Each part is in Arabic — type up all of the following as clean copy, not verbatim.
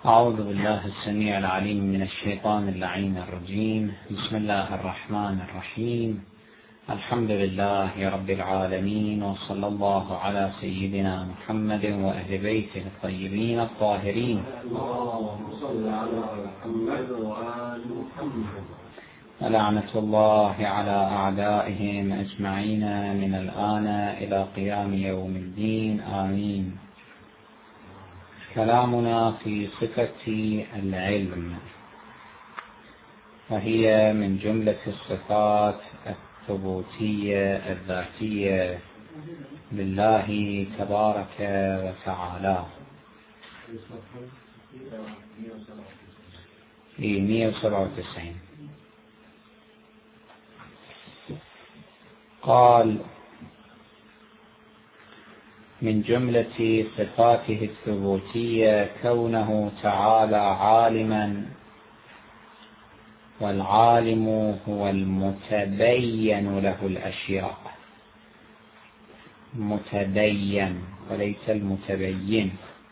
أعوذ بالله السميع العليم من الشيطان اللعين الرجيم. بسم الله الرحمن الرحيم. الحمد لله رب العالمين، وصلى الله على سيدنا محمد وأهل بيته الطيبين الطاهرين. ولعنة الله على أعدائهم أجمعين من الآن إلى قيام يوم الدين، آمين. كلامنا في صفة العلم، وهي من جملة الصفات الثبوتية الذاتية لله تبارك وتعالى. في 197 قال: من جملة صفاته الثبوتية كونه تعالى عالما، والعالم هو المتبين له الأشياء، متبين وليس المتبين.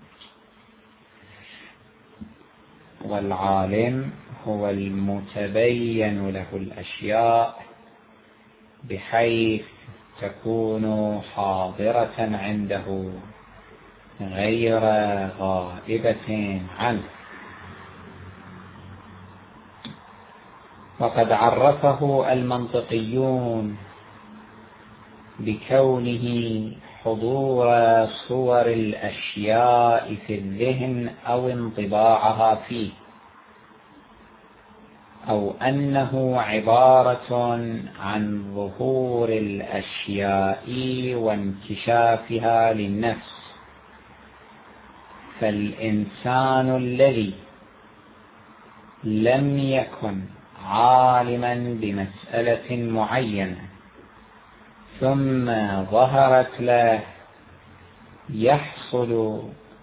والعالم هو المتبين له الأشياء بحيث تكون حاضرة عنده غير غائبة عنه. وقد عرفه المنطقيون بكونه حضور صور الأشياء في الذهن أو انطباعها فيه، أو أنه عبارة عن ظهور الأشياء وانكشافها للنفس. فالإنسان الذي لم يكن عالما بمسألة معينة ثم ظهرت له يحصل،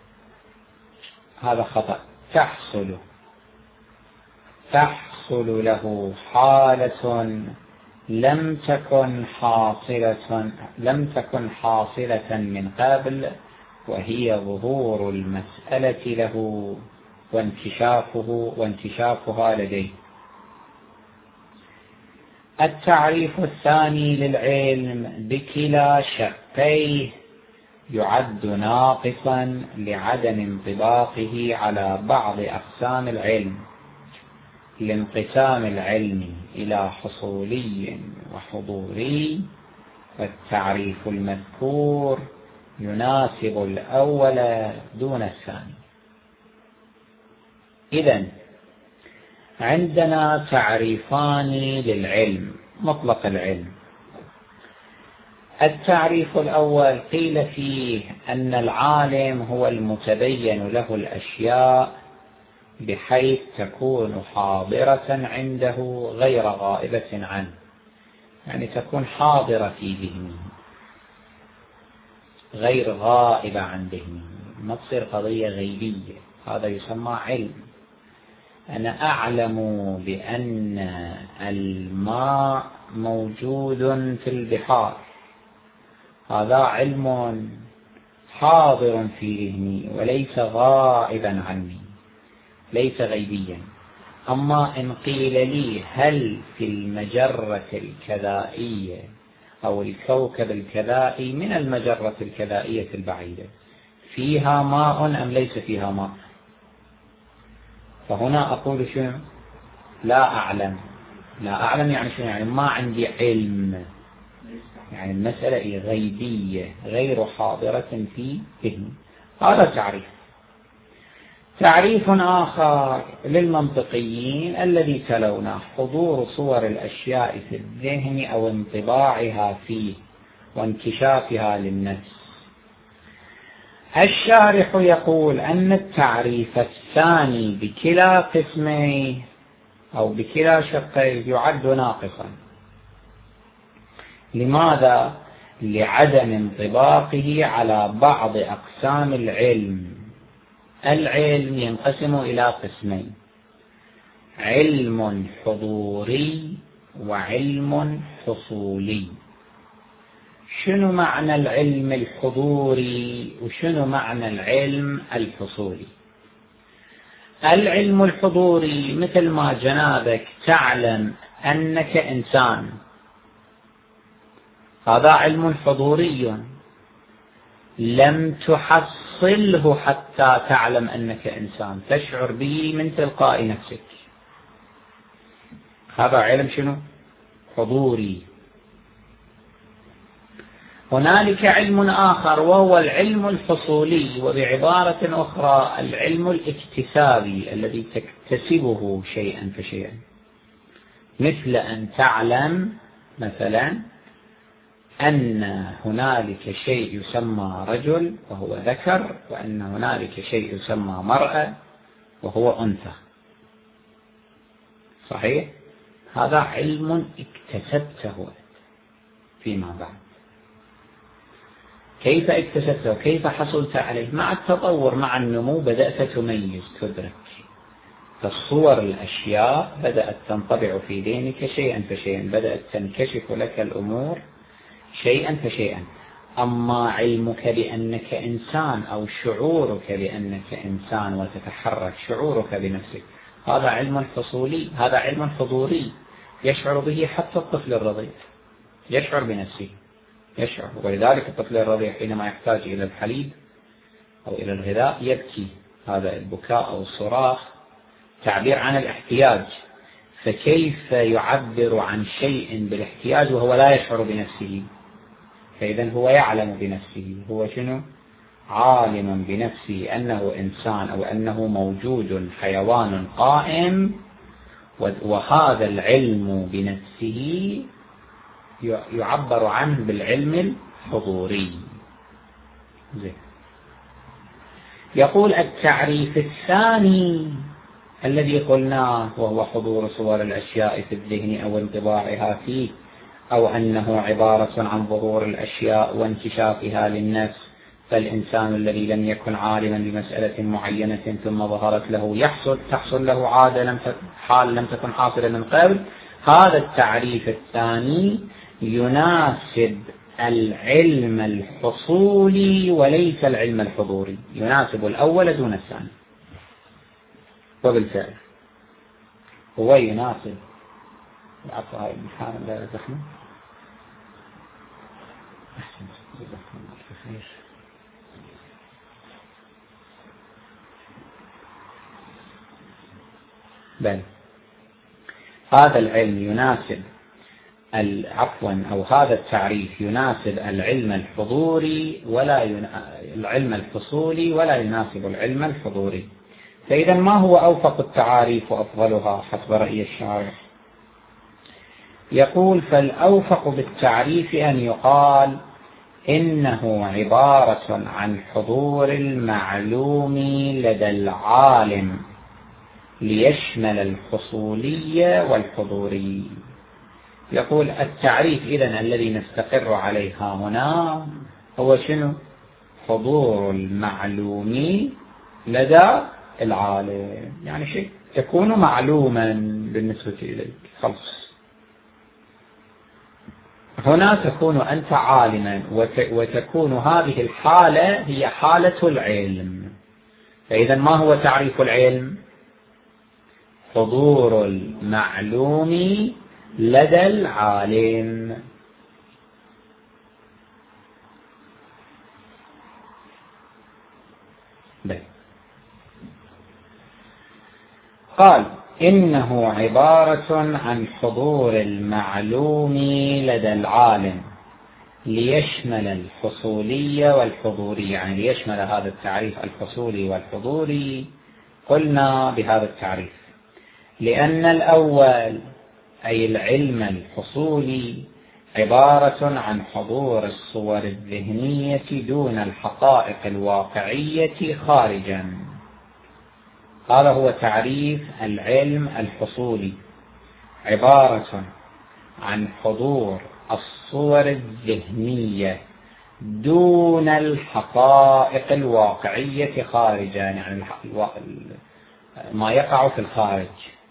هذا خطأ، تحصل له حالة لم تكن حاصلة من قبل، وهي ظهور المسألة له وانكشافها لديه. التعريف الثاني للعلم بكلا شقيه يعد ناقصا لعدم انطباقه على بعض أقسام العلم، لانقسام العلم إلى حصولي وحضوري. والتعريف المذكور يناسب الأول دون الثاني. إذن عندنا تعريفان للعلم، مطلق العلم. التعريف الأول قيل فيه أن العالم هو المتبين له الأشياء بحيث تكون حاضرة عنده غير غائبة عنه، يعني تكون حاضرة في ذهنه غير غائبة عن ذهنه، ما تصير قضية غيبية. هذا يسمى علم. أنا أعلم بأن الماء موجود في البحار، هذا علم حاضر في ذهني وليس غائبا عني، ليس غيبيا. أما إن قيل لي هل في المجرة الكذائية أو الكوكب الكذائي من المجرة الكذائية البعيدة فيها ماء أم ليس فيها ماء، فهنا أقول شنو؟ لا أعلم يعني شنو؟ يعني ما عندي علم، يعني المسألة غيبية غير حاضرة في ذهني. هذا تعريف آخر للمنطقيين الذي تلونه: حضور صور الأشياء في الذهن أو انطباعها فيه وانكشافها للنفس. الشارح يقول أن التعريف الثاني بكلا قسميه أو بكلا شقيه يعد ناقصا. لماذا؟ لعدم انطباقه على بعض أقسام العلم. العلم ينقسم إلى قسمين: علم حضوري وعلم حصولي. شنو معنى العلم الحضوري وشنو معنى العلم الحصولي؟ العلم الحضوري مثل ما جنابك تعلم أنك إنسان، هذا علم حضوري لم تحصله حتى تعلم أنك إنسان، تشعر به من تلقاء نفسك. هذا علم شنو؟ حضوري. هنالك علم آخر وهو العلم الحصولي، وبعبارة أخرى العلم الاكتسابي الذي تكتسبه شيئا فشيئا، مثل أن تعلم مثلا أن هنالك شيء يسمى رجل وهو ذكر، وأن هنالك شيء يسمى مرأة وهو أنثى. صحيح؟ هذا علم اكتسبته فيما بعد. كيف اكتسبته؟ كيف حصلت عليه؟ مع التطور، مع النمو بدأت تميز، تدرك، تصور الأشياء بدأت تنطبع في ذهنك شيئا فشيئا، بدأت تنكشف لك الأمور شيئا فشيئا. أما علمك بأنك إنسان أو شعورك بأنك إنسان وتتحرك، شعورك بنفسك، هذا علم حصولي، هذا علم حضوري يشعر به حتى الطفل الرضيع، يشعر بنفسه، يشعر. ولذلك الطفل الرضيع حينما يحتاج إلى الحليب أو إلى الغذاء يبكي، هذا البكاء أو الصراخ تعبير عن الاحتياج. فكيف يعبر عن شيء بالاحتياج وهو لا يشعر بنفسه؟ فإذا هو يعلم بنفسه، هو شنو؟ عالم بنفسه أنه إنسان أو أنه موجود، حيوان قائم، وهذا العلم بنفسه يعبر عنه بالعلم الحضوري. يقول التعريف الثاني الذي قلناه وهو حضور صور الأشياء في الذهن أو انطباعها فيه، أو أنه عبارة عن ظهور الأشياء وانكشافها للنفس. فالإنسان الذي لم يكن عالما بمسألة معينة ثم ظهرت له تحصل له عادة حال لم تكن حاصلة من قبل. هذا التعريف الثاني يناسب العلم الحصولي وليس العلم الحضوري، يناسب الأول دون الثاني. وبالفعل هو يناسب العفو، هاي المحارم لا يزحمه. أحسن، جزاكم الله خير. بل هذا العلم يناسب أو هذا التعريف يناسب العلم الحضوري العلم الحصولي ولا يناسب العلم الحضوري. فإذا ما هو أوفق التعاريف وأفضلها حسب رأي الشارح؟ يقول فالأوفق بالتعريف أن يقال إنه عبارة عن حضور المعلوم لدى العالم ليشمل الحصولية والحضوري. يقول التعريف إذن الذي نستقر عليها هنا هو شنو؟ حضور المعلوم لدى العالم، يعني شيء تكون معلوما بالنسبة إليك، خلص. هنا تكون أنت عالما وتكون هذه الحالة هي حالة العلم. فإذا ما هو تعريف العلم؟ حضور المعلوم لدى العالم. قال إنه عبارة عن حضور المعلوم لدى العالم ليشمل الحصولية والحضورية، يعني ليشمل هذا التعريف الحصولي والحضوري. قلنا بهذا التعريف لأن الأول أي العلم الحصولي عبارة عن حضور الصور الذهنية دون الحقائق الواقعية خارجا. هذا هو تعريف العلم الحصولي، عبارة عن حضور الصور الذهنية دون الحقائق الواقعية خارجا، يعني ما يقع في الخارج.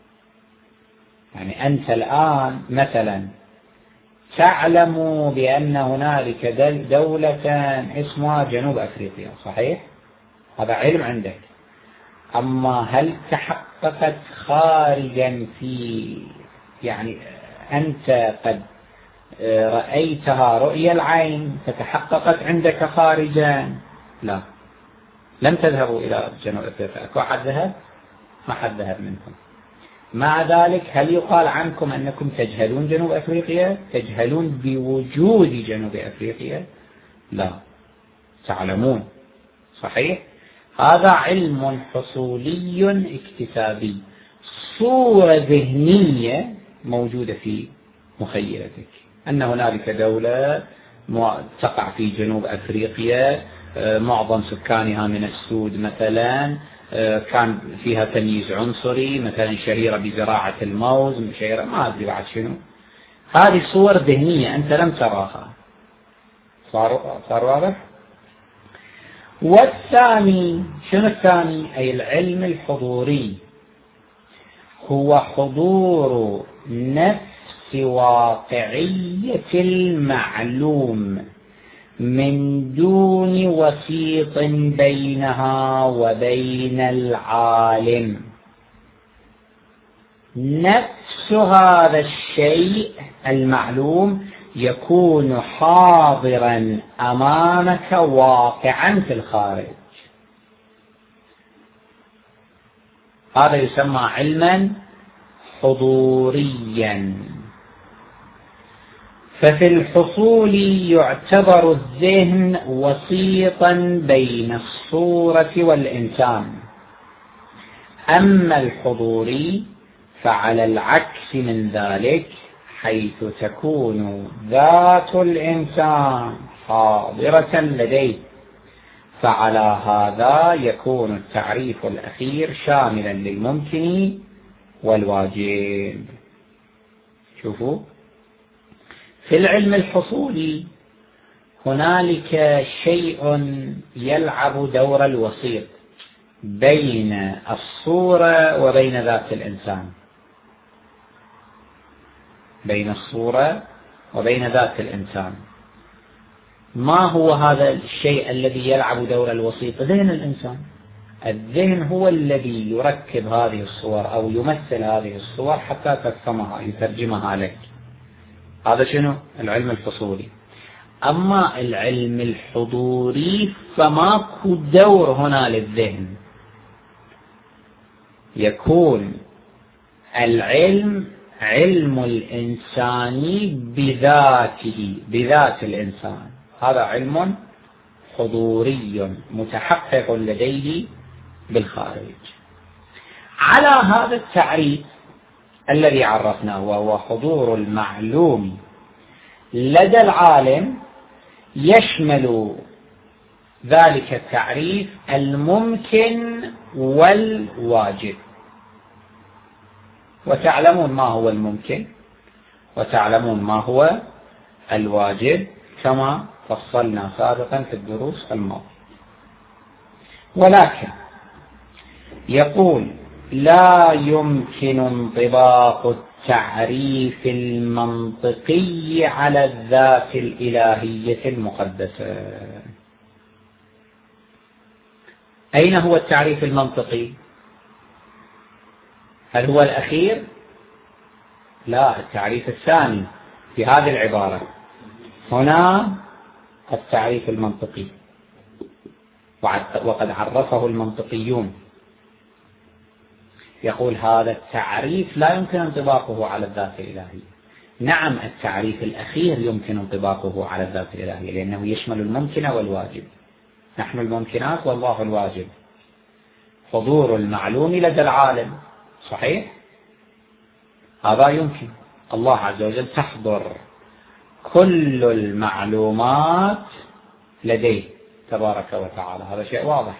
يعني أنت الآن مثلا تعلم بأن هنالك دولة اسمها جنوب أفريقيا، صحيح؟ هذا علم عندك. أما هل تحققت خارجا يعني أنت قد رأيتها رؤية العين فتحققت عندك خارجا؟ لا، لم تذهبوا إلى جنوب أفريقيا. أكو أحد ذهب؟ ما حد ذهب منكم. مع ذلك هل يقال عنكم أنكم تجهلون جنوب أفريقيا؟ تجهلون بوجود جنوب أفريقيا؟ لا، تعلمون. صحيح؟ هذا علم حصولي اكتسابي، صورة ذهنية موجودة في مخيلتك أن هنالك دولة تقع في جنوب أفريقيا، معظم سكانها من السود مثلا، كان فيها تمييز عنصري، مثلا شهيرة بزراعة الموز، شهيرة ما أدري بعد شنو. هذه صور ذهنية أنت لم تراها. صار واضح؟ والثاني، شنو الثاني؟ أي العلم الحضوري، هو حضور نفس واقعية المعلوم من دون وسيط بينها وبين العالم. نفس هذا الشيء المعلوم يكون حاضرا أمامك واقعا في الخارج. هذا يسمى علما حضوريا. ففي الحصول يعتبر الذهن وسيطا بين الصورة والإنسان. أما الحضوري فعلى العكس من ذلك، حيث تكون ذات الإنسان حاضرة لديه. فعلى هذا يكون التعريف الأخير شاملا للممكن والواجب. شوفوا، في العلم الحصولي هنالك شيء يلعب دور الوسيط بين الصورة وبين ذات الإنسان، بين الصورة وبين ذات الإنسان. ما هو هذا الشيء الذي يلعب دور الوسيط؟ ذهن الإنسان. الذهن هو الذي يركب هذه الصور أو يمثل هذه الصور حتى تفهمها، يترجمها لك. هذا شنو؟ العلم الحصولي. أما العلم الحضوري فماكو دور هنا للذهن، يكون العلم علم الإنسان بذاته، بذات الإنسان. هذا علم حضوري متحقق لديه بالخارج. على هذا التعريف الذي عرفناه، وهو حضور المعلوم لدى العالم، يشمل ذلك التعريف الممكن والواجب. وتعلمون ما هو الممكن وتعلمون ما هو الواجب كما فصلنا سابقا في الدروس الماضية. ولكن يقول: لا يمكن انطباق التعريف المنطقي على الذات الإلهية المقدسة. أين هو التعريف المنطقي؟ هل هو الأخير؟ لا، التعريف الثاني في هذه العبارة. هنا التعريف المنطقي، وقد عرفه المنطقيون. يقول هذا التعريف لا يمكن انطباقه على الذات الإلهية. نعم، التعريف الأخير يمكن انطباقه على الذات الإلهية، لأنه يشمل الممكن والواجب. نحن الممكنات والله الواجب. حضور المعلوم لدى العالم، صحيح؟ هذا يمكن. الله عز وجل تحضر كل المعلومات لديه تبارك وتعالى، هذا شيء واضح.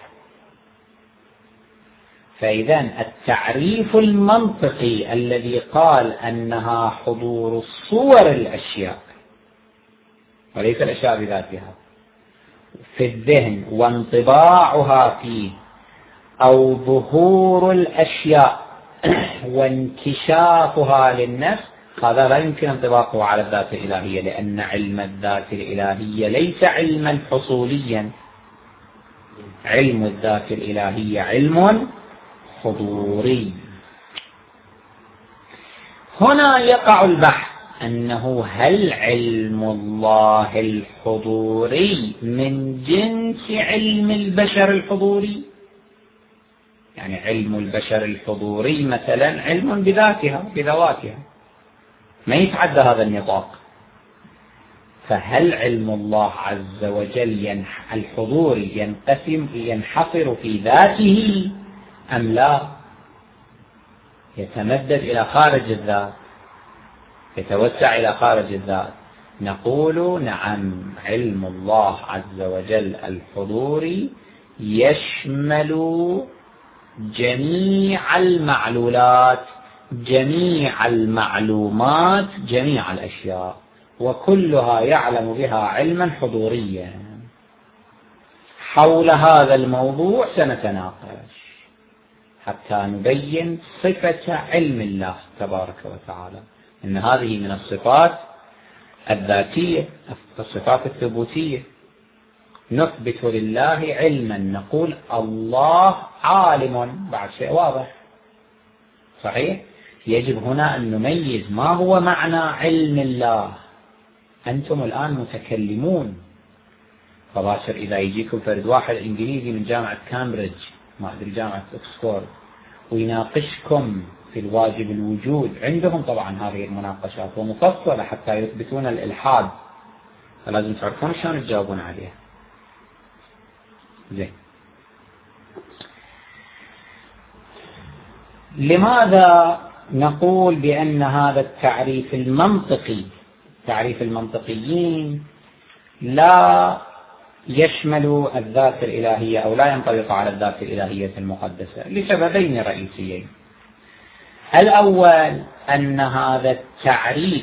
فإذا التعريف المنطقي الذي قال أنها حضور صور الأشياء وليس الأشياء بذاتها في الذهن وانطباعها فيه، أو ظهور الأشياء وانكشافها للنفس، هذا لا يمكن انطباقه على الذات الإلهية، لأن علم الذات الإلهية ليس علما حصوليا. علم الذات الإلهية علم الحضوري. هنا يقع البحث أنه هل علم الله الحضوري من جنس علم البشر الحضوري؟ يعني علم البشر الحضوري مثلا علم بذاتها بذواتها ما يتعدى هذا النطاق، فهل علم الله عز وجل الحضوري ينحصر في ذاته أم لا؟ يتمدد إلى خارج الذات، يتوسع إلى خارج الذات. نقول نعم، علم الله عز وجل الحضوري يشمل جميع المعلولات، جميع المعلومات، جميع الأشياء، وكلها يعلم بها علما حضوريا. حول هذا الموضوع سنتناقش حتى نبين صفة علم الله تبارك وتعالى، إن هذه من الصفات الذاتية، الصفات الثبوتية. نثبت لله علما، نقول الله عالم، بعد شيء واضح صحيح. يجب هنا أن نميز ما هو معنى علم الله. أنتم الآن متكلمون، فباشر إذا يجيكم فرد واحد إنجليزي من جامعة كامبريدج، ما أدري جامعة أكسفورد، ويناقشكم في الواجب الوجود، عندهم طبعا هذه المناقشات ومفصلة حتى يثبتون الإلحاد، فلازم تعرفون شلون تجاوبون عليها. زين، لماذا نقول بأن هذا التعريف المنطقي، تعريف المنطقيين، لا يشمل الذات الإلهية أو لا ينطبق على الذات الإلهية المقدسة؟ لسببين رئيسيين. الأول أن هذا التعريف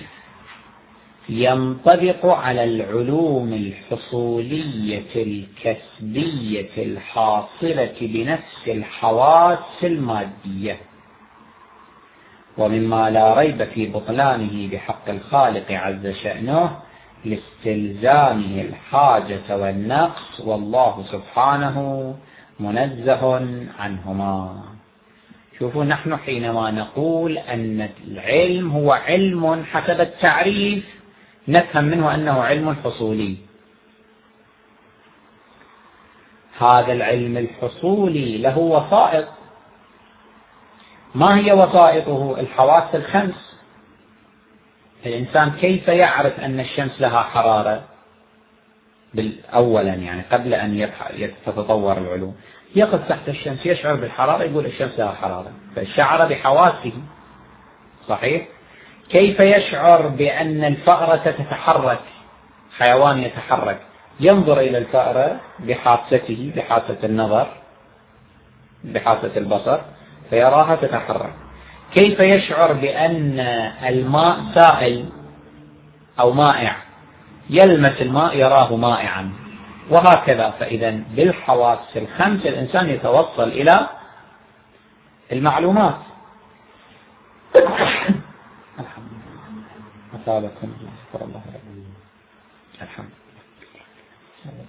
ينطبق على العلوم الحصولية الكسبية الحاصلة بنفس الحواس المادية، ومما لا ريب في بطلانه بحق الخالق عز شأنه لاستلزامه الحاجة والنقص، والله سبحانه منزه عنهما. شوفوا، نحن حينما نقول أن العلم هو علم حسب التعريف نفهم منه أنه علم حصولي. هذا العلم الحصولي له وسائط. ما هي وسائطه؟ الحواس الخمس. الإنسان كيف يعرف أن الشمس لها حرارة؟ أولا يعني قبل أن تتطور العلوم، يقف تحت الشمس يشعر بالحرارة، يقول الشمس لها حرارة، فشعر بحواسه صحيح. كيف يشعر بأن الفأرة تتحرك؟ حيوان يتحرك، ينظر إلى الفأرة بحاسته، بحاسة النظر، بحاسة البصر، فيراها تتحرك. كيف يشعر بأن الماء سائل أو مائع؟ يلمس الماء يراه مائعا، وهكذا. فإذا بالحواس الخمس الإنسان يتوصل إلى المعلومات. الحمد لله. أثابكم الله، شكر الله لكم. الحمد لله.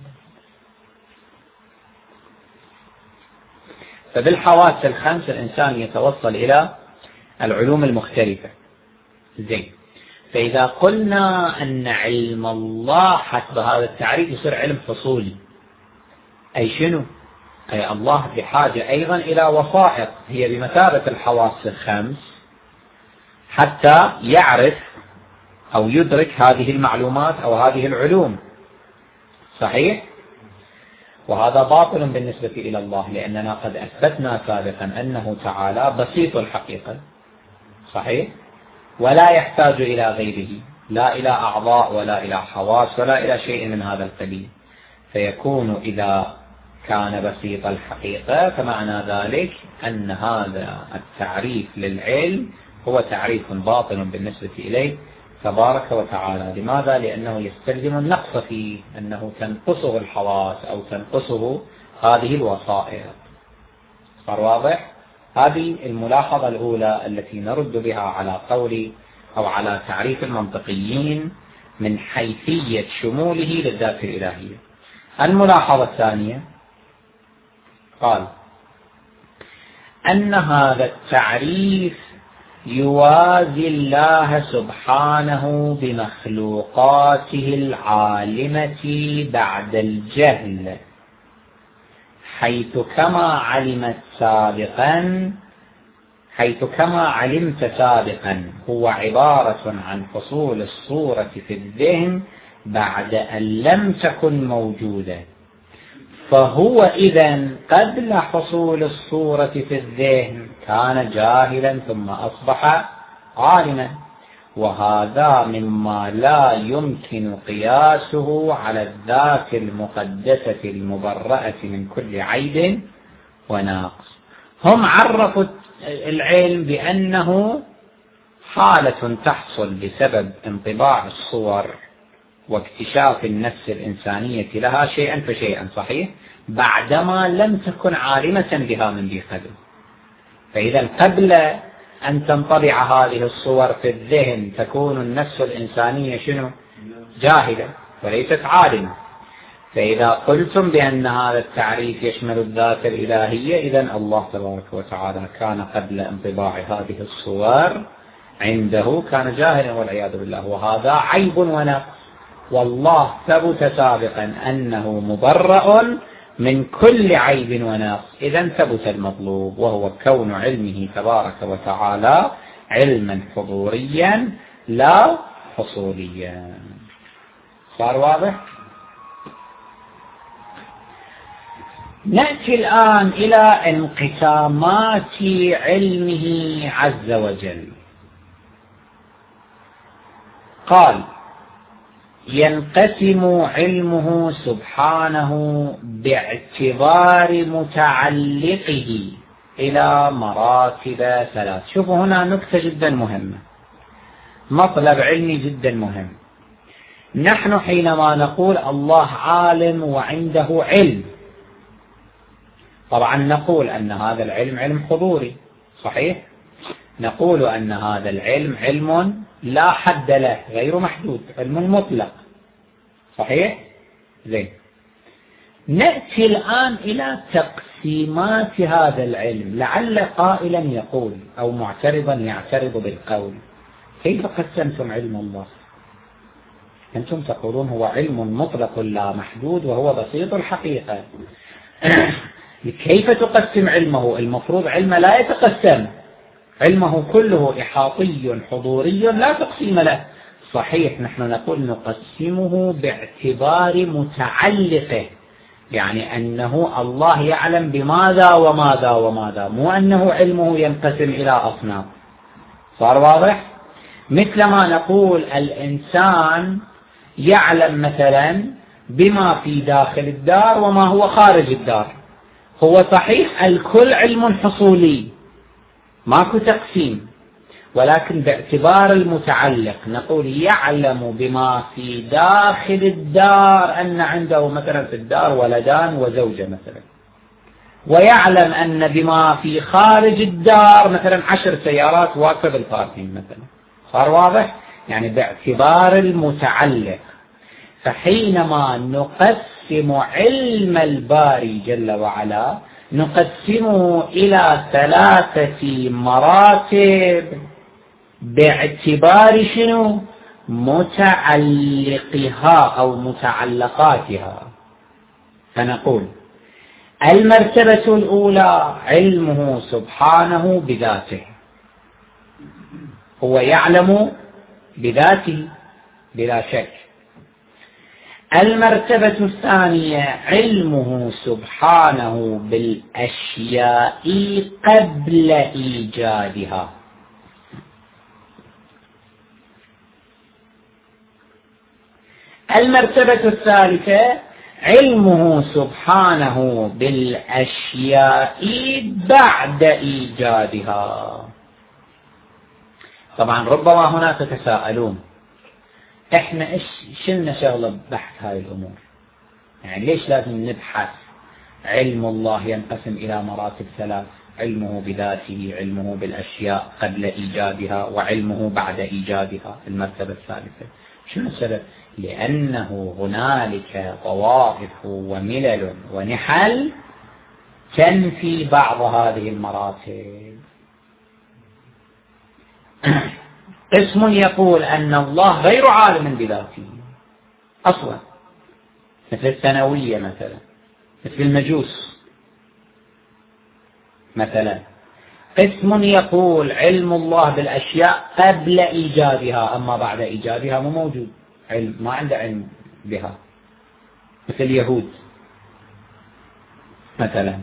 فبالحواس الخمس الإنسان يتوصل إلى العلوم المختلفة. زين، فإذا قلنا أن علم الله حسب هذا التعريف يصير علم حصولي، أي شنو؟ أي الله بحاجة أيضا إلى وسائط هي بمثابة الحواس الخمس حتى يعرف أو يدرك هذه المعلومات أو هذه العلوم، صحيح؟ وهذا باطل بالنسبة إلى الله، لأننا قد أثبتنا سابقا أنه تعالى بسيط الحقيقة، صحيح؟ ولا يحتاج إلى غيره، لا إلى أعضاء ولا إلى حواس ولا إلى شيء من هذا القبيل. فيكون إذا كان بسيط الحقيقة فمعنى ذلك أن هذا التعريف للعلم هو تعريف باطل بالنسبة إليه تبارك وتعالى. لماذا؟ لأنه يستلزم النقص فيه، أنه تنقصه الحواس أو تنقصه هذه الوسائط. صار واضح؟ هذه الملاحظة الأولى التي نرد بها على قول أو على تعريف المنطقيين من حيثية شموله للذات الإلهية. الملاحظة الثانية، قال أن هذا التعريف يوازي الله سبحانه بمخلوقاته العالمة بعد الجهل، حيث كما علمت سابقا هو عبارة عن حصول الصورة في الذهن بعد أن لم تكن موجودة، فهو إذن قبل حصول الصورة في الذهن كان جاهلا ثم أصبح عالما، وهذا مما لا يمكن قياسه على الذات المقدسة المبرأة من كل عيب وناقص. هم عرفوا العلم بأنه حالة تحصل بسبب انطباع الصور واكتشاف النفس الإنسانية لها شيئا فشيئا، صحيح، بعدما لم تكن عالمة بها من ذي قبل. فإذا قبل أن تنطبع هذه الصور في الذهن تكون النفس الإنسانية شنو؟ جاهلة وليست عالمة. فإذا قلتم بأن هذا التعريف يشمل الذات الإلهية، إذن الله تبارك وتعالى كان قبل انطباع هذه الصور عنده كان جاهلا والعياذ بالله، وهذا عيب ونقص، والله ثبت سابقا أنه مبرأ من كل عيب ونقص. إذن ثبت المطلوب، وهو كون علمه تبارك وتعالى علما حضوريا لا حصوليا. صار واضح؟ نأتي الآن إلى انقسامات علمه عز وجل. قال: ينقسم علمه سبحانه باعتبار متعلقه إلى مراتب ثلاث. شوفوا هنا نكتة جدا مهمة، مطلب علمي جدا مهم. نحن حينما نقول الله عالم وعنده علم، طبعا نقول أن هذا العلم علم حضوري، صحيح؟ نقول أن هذا العلم علم لا حد له، غير محدود، علم مطلق، صحيح؟ زين. نأتي الآن إلى تقسيمات هذا العلم. لعل قائلا يقول أو معترضا يعترض بالقول: كيف قسمتم علم الله؟ أنتم تقولون هو علم مطلق لا محدود وهو بسيط الحقيقة. كيف تقسم علمه؟ المفروض علمه لا يتقسم، علمه كله إحاطي حضوري لا تقسيم له. صحيح، نحن نقول نقسمه باعتبار متعلقه، يعني أنه الله يعلم بماذا وماذا وماذا، مو أنه علمه ينقسم إلى أصناف. صار واضح؟ مثل ما نقول الإنسان يعلم مثلا بما في داخل الدار وما هو خارج الدار، هو صحيح الكل علم حصولي ماكو تقسيم، ولكن باعتبار المتعلق نقول يعلم بما في داخل الدار أن عنده مثلا في الدار ولدان وزوجة مثلا، ويعلم أن بما في خارج الدار مثلا 10 سيارات واقفة بالباركينج مثلا. صار واضح؟ يعني باعتبار المتعلق. فحينما نقسم علم الباري جل وعلا نقسمه إلى 3 مراتب باعتبار شنو؟ متعلقها أو متعلقاتها. فنقول المرتبة الأولى علمه سبحانه بذاته، هو يعلم بذاته بلا شك. المرتبة الثانية علمه سبحانه بالأشياء قبل إيجادها. المرتبة الثالثة علمه سبحانه بالأشياء بعد إيجادها. طبعا ربما هنا تتساءلون: احنا ايش شلنا شغلة بحث هاي الامور؟ يعني ليش لازم نبحث علم الله ينقسم الى مراتب 3: علمه بذاته، علمه بالاشياء قبل ايجادها، وعلمه بعد ايجادها، المرتبة الثالثة. شنو السبب؟ لانه هنالك طوائف وملل ونحل تنفي بعض هذه المراتب. قسم يقول أن الله غير عالم بذاته أصلا، مثل الثانوية مثلا، مثل المجوس مثلا. قسم يقول علم الله بالأشياء قبل إيجادها، أما بعد إيجادها مو موجود علم، ما عنده علم بها، مثل اليهود مثلا.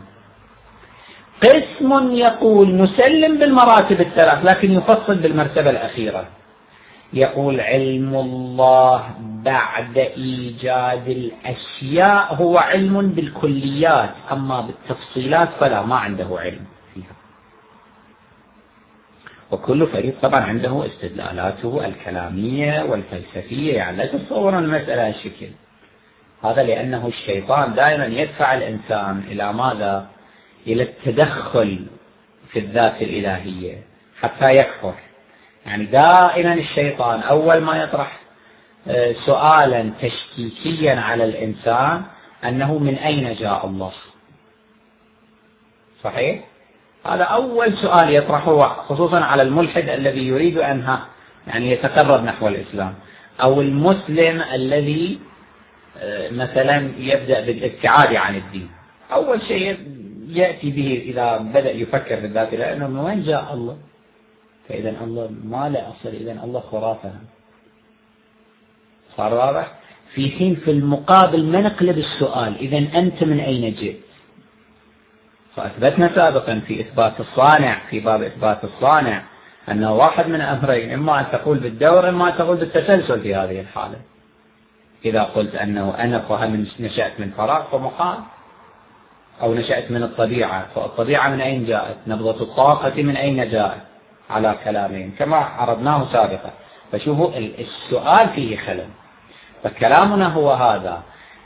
قسم يقول نسلم بالمراتب الثلاث لكن يفصل بالمرتبة الأخيرة، يقول علم الله بعد إيجاد الأشياء هو علم بالكليات، أما بالتفصيلات فلا، ما عنده علم فيها. وكل فريق طبعا عنده استدلالاته الكلامية والفلسفية، يعني لا تتصورون المسألة هالشكل هذا، لأنه الشيطان دائما يدفع الإنسان إلى ماذا؟ إلى التدخل في الذات الإلهية حتى يكفر. يعني دائما الشيطان أول ما يطرح سؤالا تشكيكيا على الإنسان أنه من أين جاء الله، صحيح؟ هذا أول سؤال يطرحه، خصوصا على الملحد الذي يريد أن يعني يتقرب نحو الإسلام، أو المسلم الذي مثلا يبدأ بالابتعاد عن الدين. أول شيء يأتي به إذا بدأ يفكر في الذات لأنه من وين جاء الله؟ فإذا الله ما له أصل، إذا الله خرافة. صار واضح؟ في حين في المقابل ما نقلب السؤال، إذا أنت من أين جئت؟ فأثبتنا سابقا في إثبات الصانع، في باب إثبات الصانع، أنه واحد من أمرين، إما أن تقول بالدور إما أن تقول بالتسلسل. في هذه الحالة إذا قلت أنه أنا فهم نشأت من فراغ فمحال، أو نشأت من الطبيعة، فالطبيعة من أين جاءت؟ نبضة الطاقة من أين جاءت؟ على كلامين كما عرضناه سابقا. فشوفوا السؤال فيه خلل. فكلامنا هو هذا،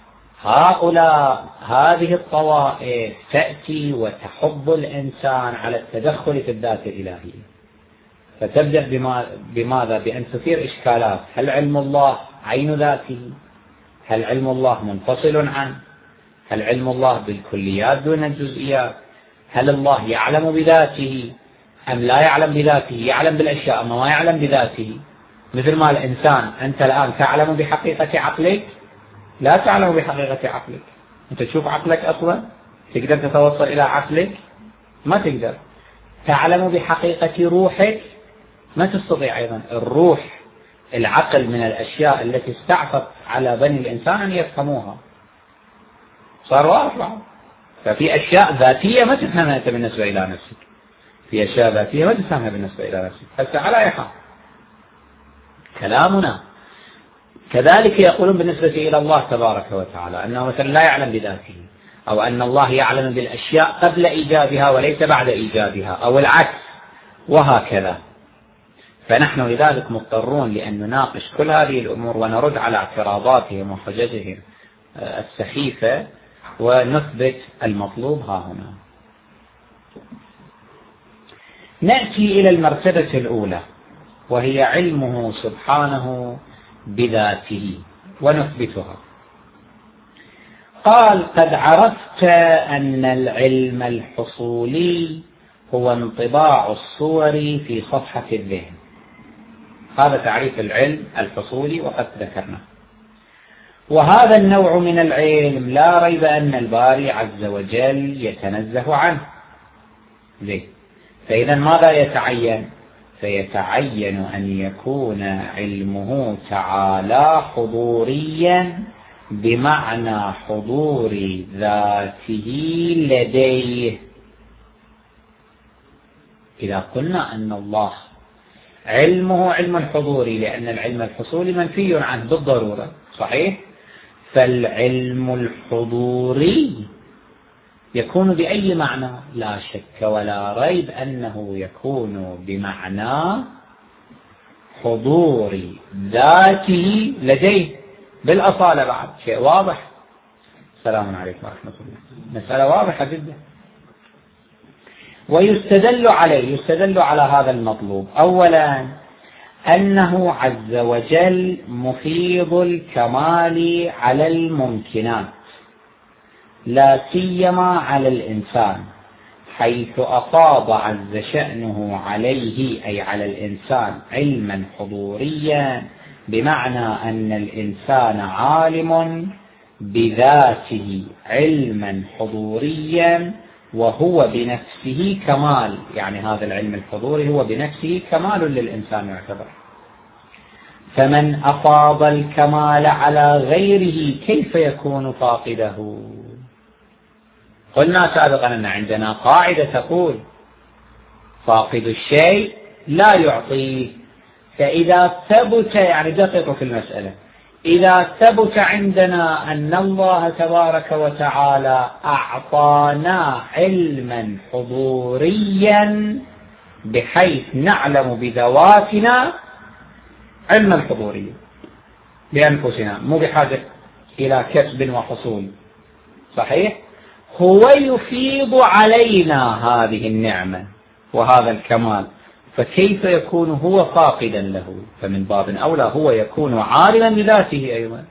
هذه الطوائف تأتي وتحض الإنسان على التدخل في الذات الإلهية، فتبدأ بماذا؟ بأن تثير إشكالات. هل علم الله عين ذاته؟ هل علم الله منفصل عنه؟ هل علم الله بالكليات دون الجزئيات؟ هل الله يعلم بذاته أم لا يعلم بذاته؟ يعلم بالأشياء أما ما يعلم بذاته. مثل ما الإنسان، أنت الآن تعلم بحقيقة عقلك؟ لا تعلم بحقيقة عقلك. أنت تشوف عقلك أصلا؟ تقدر تتوصل إلى عقلك؟ ما تقدر. تعلم بحقيقة روحك؟ ما تستطيع أيضا. الروح العقل من الأشياء التي استعفت على بني الإنسان أن يفهموها. صار واضح. ففي أشياء ذاتية ما تفهمها أنت بالنسبة إلى نفسك، في أشياء ذاتية ما تفهمها بالنسبة إلى نفسك. هسه على أي حال كلامنا كذلك يقولون بالنسبة إلى الله تبارك وتعالى أنه مثلا لا يعلم بذاته، أو أن الله يعلم بالأشياء قبل إيجادها وليس بعد إيجادها، أو العكس، وهكذا. فنحن لذلك مضطرون لأن نناقش كل هذه الأمور ونرد على اعتراضاتهم وحججهم السخيفة ونثبت المطلوب ها هنا. نأتي إلى المرتبة الأولى وهي علمه سبحانه بذاته ونثبتها. قال قد عرفت أن العلم الحصولي هو انطباع الصور في صفحة الذهن. هذا تعريف العلم الحصولي وقد ذكرنا. وهذا النوع من العلم لا ريب أن الباري عز وجل يتنزه عنه. ليه؟ فإذا ماذا يتعين؟ فيتعين أن يكون علمه تعالى حضوريا بمعنى حضور ذاته لديه. إذا قلنا أن الله علمه علم حضوري لأن العلم الحصولي منفي عنه بالضرورة، صحيح؟ فالعلم الحضوري يكون بأي معنى؟ لا شك ولا ريب أنه يكون بمعنى حضور ذاته لديه بالأصالة. بعد شيء واضح. السلام عليكم ورحمة الله. مسألة واضحة جدا. ويستدل على هذا المطلوب أولا أنه عز وجل مفيض الكمال على الممكنات، لا سيما على الإنسان، حيث أفاض عز شأنه عليه أي على الإنسان علما حضوريا، بمعنى أن الإنسان عالم بذاته علما حضوريا وهو بنفسه كمال، يعني هذا العلم الحضوري هو بنفسه كمال للإنسان يعتبر. فمن أفاض الكمال على غيره كيف يكون فاقده؟ قلنا سابقا أن عندنا قاعدة تقول فاقد الشيء لا يعطيه. فإذا ثبت، يعني دققوا في المسألة، إذا ثبت عندنا أن الله تبارك وتعالى أعطانا علما حضوريا بحيث نعلم بذواتنا علما حضوريا بأنفسنا، مو بحاجة إلى كسب وحصول، صحيح؟ هو يفيض علينا هذه النعمة وهذا الكمال، فكيف يكون هو فاقدا له؟ فمن باب أولى هو يكون عالما بذاته أيضا.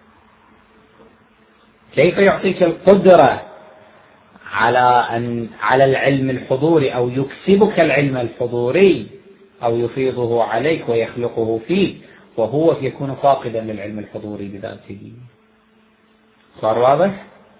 كيف يعطيك القدرة على العلم الحضوري، أو يكسبك العلم الحضوري، أو يفيضه عليك ويخلقه فيك، وهو يكون فاقدا للعلم الحضوري بذاته؟ صار واضح؟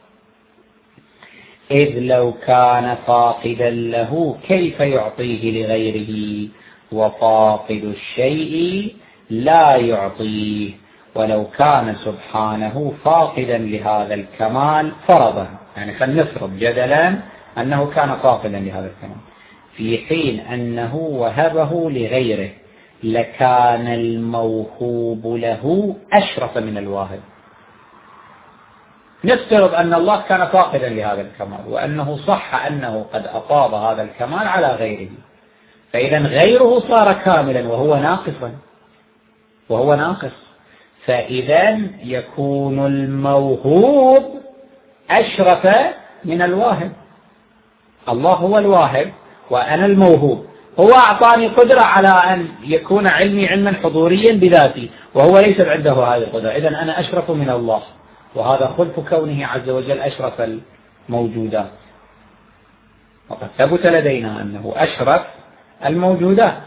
إذ لو كان فاقدا له كيف يعطيه لغيره؟ وفاقد الشيء لا يعطيه، ولو كان سبحانه فاقدا لهذا الكمال فرضه، يعني فلنفرض جدلا أنه كان فاقدا لهذا الكمال في حين أنه وهبه لغيره، لكان الموهوب له أشرف من الواهب. نفترض أن الله كان فاقدا لهذا الكمال، وأنه صح أنه قد أفاض هذا الكمال على غيره، فإذا غيره صار كاملا وهو ناقص، فإذا يكون الموهوب أشرف من الواهب. الله هو الواهب وأنا الموهوب، هو أعطاني قدرة على أن يكون علمي علما حضوريا بذاتي، وهو ليس عنده هذه القدرة، إذا أنا أشرف من الله، وهذا خلف كونه عز وجل أشرف الموجودات، وقد ثبت لدينا أنه أشرف الموجودات.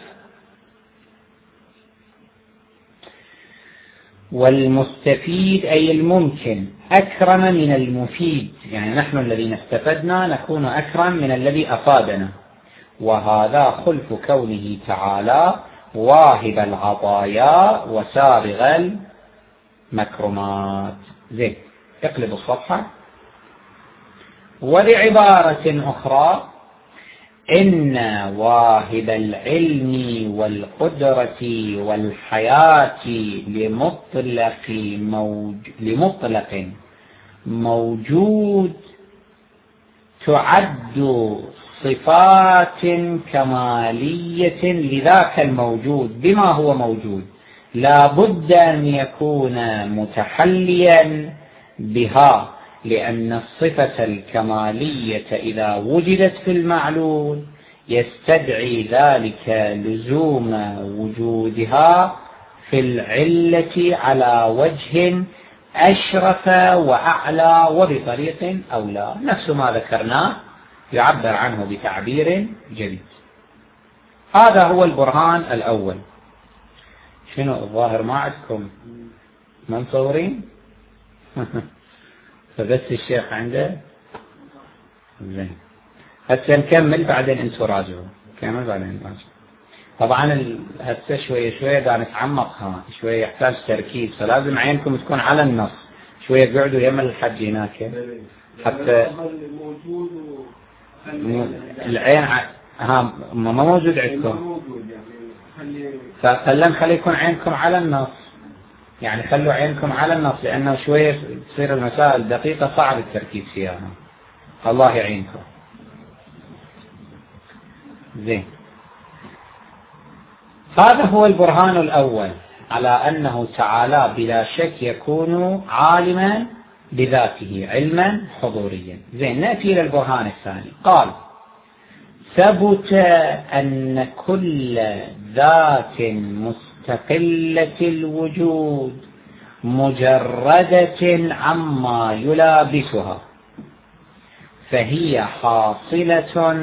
والمستفيد أي الممكن أكرم من المفيد، يعني نحن الذين استفدنا نكون أكرم من الذي أفادنا، وهذا خلف كونه تعالى واهب العطايا وسابغ المكرمات. زين، اقلب الصفحة. ولعبارة أخرى، إن واهب العلم والقدرة والحياة لمطلق موجود تعد صفات كمالية لذاك الموجود بما هو موجود، لا بد أن يكون متحليا بها، لأن الصفة الكمالية إذا وجدت في المعلول يستدعي ذلك لزوم وجودها في العلة على وجه أشرف وأعلى وبطريق أولى، نفس ما ذكرناه يعبر عنه بتعبير جديد. هذا هو البرهان الأول. شنو الظاهر ما عندكم منصورين؟ فبس الشيخ عنده. زين، هسه نكمل بعدين انتوا راجعوا، كمل بعدين راجعوا. طبعا هسه شويه شويه دا نتعمقها شويه، يحتاج تركيز، فلازم عينكم تكون على النص شويه، قعدوا يم الحج هناك حتى العين ما موجود عندكم، فخلي يكون عينكم على النص، يعني خلوا عينكم على النص، لأنه شوية تصير المسائل دقيقة صعب التركيز فيها. الله يعينكم. زين، هذا هو البرهان الأول على أنه تعالى بلا شك يكون عالما بذاته علما حضوريا. زين، نأتي إلى البرهان الثاني. قال: ثبت أن كل ذات مستقلة الوجود مجردة عما يلابسها. فهي حاصلة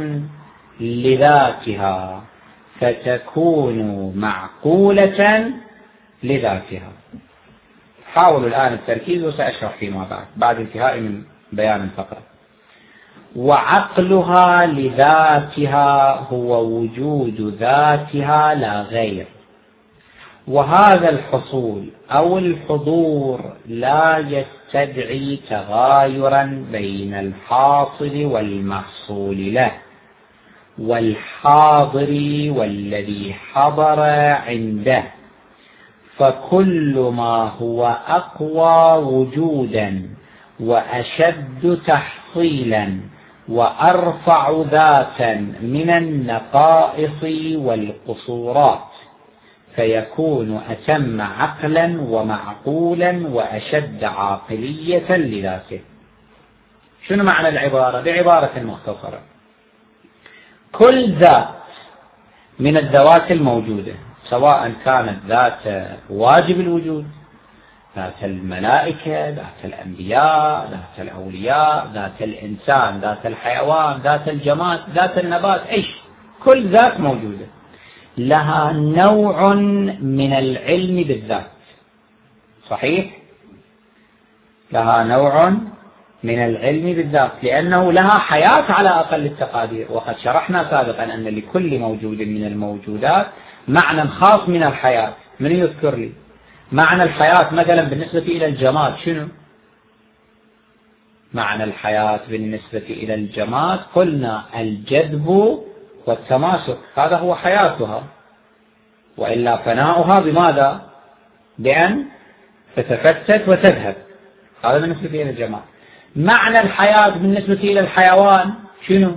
لذاتها فتكون معقولة لذاتها. حاولوا الآن التركيز وسأشرح فيما بعد انتهاء من بيان الفقرة. وعقلها لذاتها هو وجود ذاتها لا غير، وهذا الحصول أو الحضور لا يستدعي تغايرا بين الحاصل والمحصول له والحاضر والذي حضر عنده، فكل ما هو أقوى وجودا وأشد تحصيلا وأرفع ذاتا من النقائص والقصورات فيكون أتم عقلا ومعقولا وأشد عاقلية لذاته. شنو معنى العبارة؟ بعبارة مختصرة: كل ذات من الذوات الموجودة، سواء كانت ذات واجب الوجود، ذات الملائكة، ذات الأنبياء، ذات الأولياء، ذات الإنسان، ذات الحيوان، ذات الجماد، ذات النبات، كل ذات موجودة لها نوع من العلم بالذات. صحيح؟ لها نوع من العلم بالذات لأنه لها حياة على أقل التقادير، وقد شرحنا سابقا أن لكل موجود من الموجودات معنى خاص من الحياة. من يذكر لي معنى الحياة مثلا بالنسبة إلى الجماد؟ شنو معنى الحياة بالنسبة إلى الجماد؟ قلنا الجذب والتماسك، هذا هو حياتها، وإلا فناؤها بماذا؟ بأن تتفتت وتذهب، هذا بالنسبة إلى الجماد. معنى الحياة بالنسبة إلى الحيوان شنو؟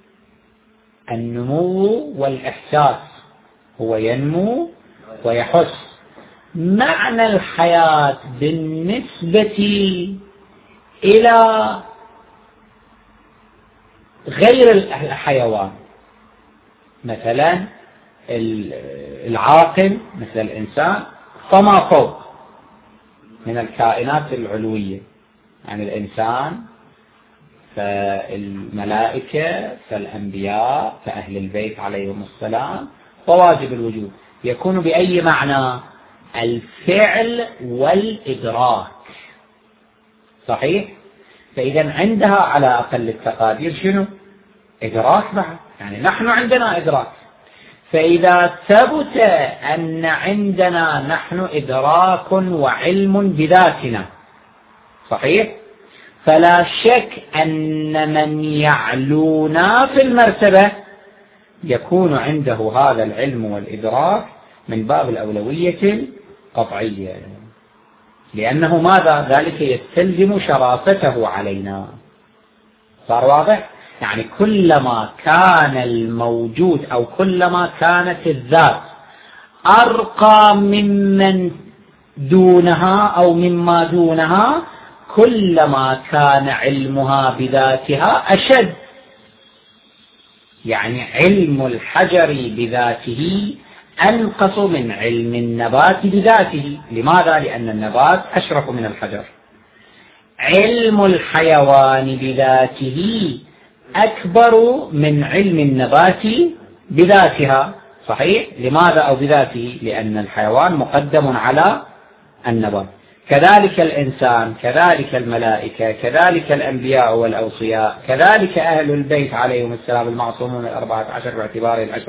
النمو والإحساس، هو ينمو ويحس. معنى الحياة بالنسبة إلى غير الحيوان، مثلا العاقل مثل الإنسان فما فوق من الكائنات العلوية، يعني الإنسان فالملائكة فالأنبياء فأهل البيت عليهم السلام وواجب الوجود، يكون بأي معنى؟ الفعل والإدراك. صحيح؟ فإذا عندها على أقل التقادير شنو؟ إدراك بعد، يعني نحن عندنا إدراك. فإذا ثبت أن عندنا نحن إدراك وعلم بذاتنا، صحيح؟ فلا شك أن من يعلونا في المرتبة يكون عنده هذا العلم والإدراك من باب الأولوية القطعية، لأنه ماذا؟ ذلك يستلزم شرافته علينا. صار واضح؟ يعني كلما كان الموجود أو كلما كانت الذات أرقى ممن دونها أو مما دونها كلما كان علمها بذاتها أشد. يعني علم الحجر بذاته أنقص من علم النبات بذاته. لماذا؟ لأن النبات أشرف من الحجر. علم الحيوان بذاته أكبر من علم النبات بذاتها. صحيح؟ لماذا أو بذاته؟ لأن الحيوان مقدم على النبات. كذلك الإنسان، كذلك الملائكة، كذلك الأنبياء والأوصياء، كذلك أهل البيت عليهم السلام المعصومون 14 باعتبار العشر.